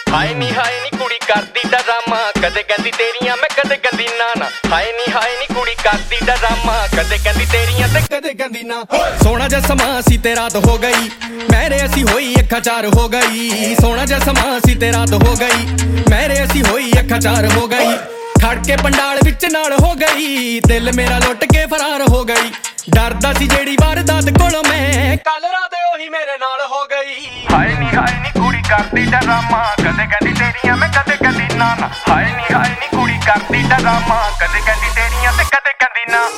ਹਾਏ ਨੀ ਕੁੜੀ ਕਰਦੀ ਡਰਾਮਾ, ਕਦੇ ਕਹਿੰਦੀ ਤੇਰੀਆਂ ਮੈਂ ਕਦੇ ਕਹਿੰਦੀ ਨਾ ਨਾ। ਹਾਏ ਨੀ ਕੁੜੀ ਕਰਦੀ ਡਰਾਮਾ, ਕਦੇ ਕਹਿੰਦੀ ਤੇਰੀਆਂ ਤੇ ਕਦੇ ਕਹਿੰਦੀ ਨਾ। ਸੋਹਣਾ ਜਿਹਾ ਸਮਾਂ ਸੀ ਤੇ ਰਾਤ ਹੋ ਗਈ, ਮੇਰੇ ਅਸੀਂ ਹੋਈ ਅੱਖਾਂ ਚਾਰ ਹੋ ਗਈ। ਸੋਹਣਾ ਜਿਹਾ ਸਮਾਂ ਸੀ ਤੇ ਰਾਤ ਹੋ ਗਈ, ਮੇਰੇ ਅਸੀਂ ਹੋਈ ਅੱਖਾਂ ਚਾਰ ਹੋ ਗਈ। ਖੜ ਕੇ ਪੰਡਾਲ ਵਿੱਚ ਨਾਲ ਹੋ ਗਈ, ਦਿਲ ਮੇਰਾ ਲੁੱਟ ਕੇ ਫਰਾਰ ਹੋ ਗਈ। ਡਰਦਾ ਸੀ ਜਿਹੜੀ ਵਾਰਦਾਤ ਕੋਲੋਂ ਮੈਂ, ਕੱਲ ਰਾਤ ਉਹੀ ਮੇਰੇ ਨਾਲ ਹੋ ਗਈ। ਹਾਏ ਨੀ ਕੁੜੀ ਕਰਦੀ ਡਰਾਮਾ, ਕਦੇ ਕਹਿੰਦੀ ਤੇਰੀਆਂ ਮੈਂ ਕਦੇ ਕਹਿੰਦੀ ਨਾ ਨਾ। ਹਾਏ ਨੀ ਕੁੜੀ ਕਰਦੀ ਡਰਾਮਾ, ਕਦੇ ਕਹਿੰਦੀ ਤੇਰੀਆਂ ਤੇ ਕਦੇ ਕਹਿੰਦੀ ਨਾ।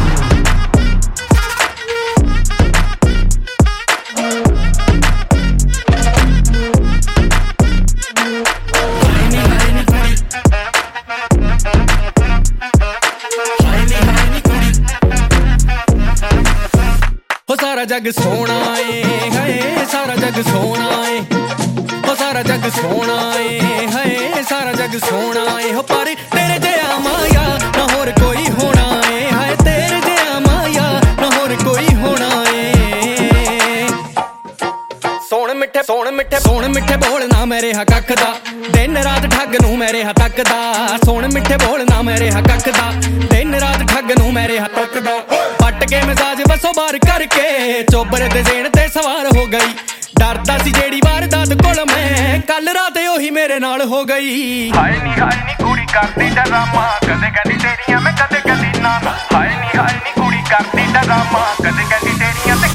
ਸਾਰਾ ਜੱਗ ਸੋਹਣਾ ਏ ਹਾਏ, ਸਾਰਾ ਜੱਗ ਸੋਹਣਾ ਏ। ਹੋ ਸਾਰਾ ਜੱਗ ਸੋਹਣਾ ਏ ਹਾਏ, ਸਾਰਾ ਜੱਗ ਸੋਹਣਾ ਏ। ਹੋ ਪਰ ਤੇਰੇ ਜਿਹਾ ਮਾਇਆ ਨਾ ਹੋਰ ਕੋਈ ਹੋਣਾ ਏ। ਹਾਏ ਤੇਰੇ ਜਿਹਾ ਮਾਇਆ ਨਾ ਹੋਰ ਕੋਈ ਹੋਣਾ ਏ। ਸੋਹਣ ਮਿੱਠੇ ਬੋਲ ਨਾ ਮੇਰੇ ਹੱਕ ਕੱਖ ਦਾ, ਦਿਨ ਰਾਤ ਠੱਗ ਨੂੰ ਮੇਰੇ ਹੱਥ ਤੱਕਦਾ। ਸੋਹਣ ਮਿੱਠੇ ਬੋਲ ਨਾ ਮੇਰੇ ਹੱਕ ਕੱਖ ਦਾ, ਦਿਨ ਰਾਤ ਠੱਗ ਨੂੰ ਮੇਰੇ ਹੱਥ ਤੱਕਦਾ। ਪੱਟ ਕੇ ਮਿਜ਼ਾਜ ਬਸੋ ਬਾਰ ਕਰਕੇ, ਚੋਬਰ ਦੇ ਜ਼ੇਨ ਤੇ ਸਵਾਰ ਹੋ ਗਈ। ਡਰਦਾ ਸੀ ਜਿਹੜੀ ਵਾਰਦਾਤ ਕੋਲ ਮੈਂ, ਕੱਲ ਰਾਤ ਉਹੀ ਮੇਰੇ ਨਾਲ ਹੋ ਗਈ। ਹਾਏ ਨੀ ਕੁੜੀ ਕਰਦੀ ਡਰਾਮਾ, ਕਦੇ ਕਹਿੰਦੀ ਤੇਰੀਆਂ ਮੈਂ ਕਦੇ ਕਹਿੰਦੀ ਨਾ ਨਾ। ਹਾਏ ਨੀ ਕੁੜੀ ਕਰਦੀ ਡਰਾਮਾ, ਕਦੇ ਕਹਿੰਦੀ ਤੇਰੀਆਂ ਤੇ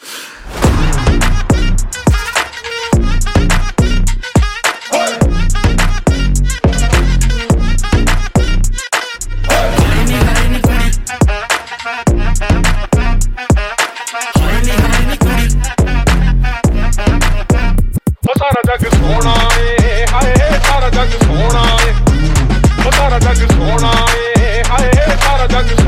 ਸਾਰਾ ਜੱਗ ਸੋਹਣਾ ਏ ਹਾਏ, ਸਾਰਾ ਜੱਗ ਸੋਹਣਾ ਏ। ਸਾਰਾ ਜੱਗ ਸੋਹਣਾ ਏ ਹਾਏ, ਸਾਰਾ ਜੱਗ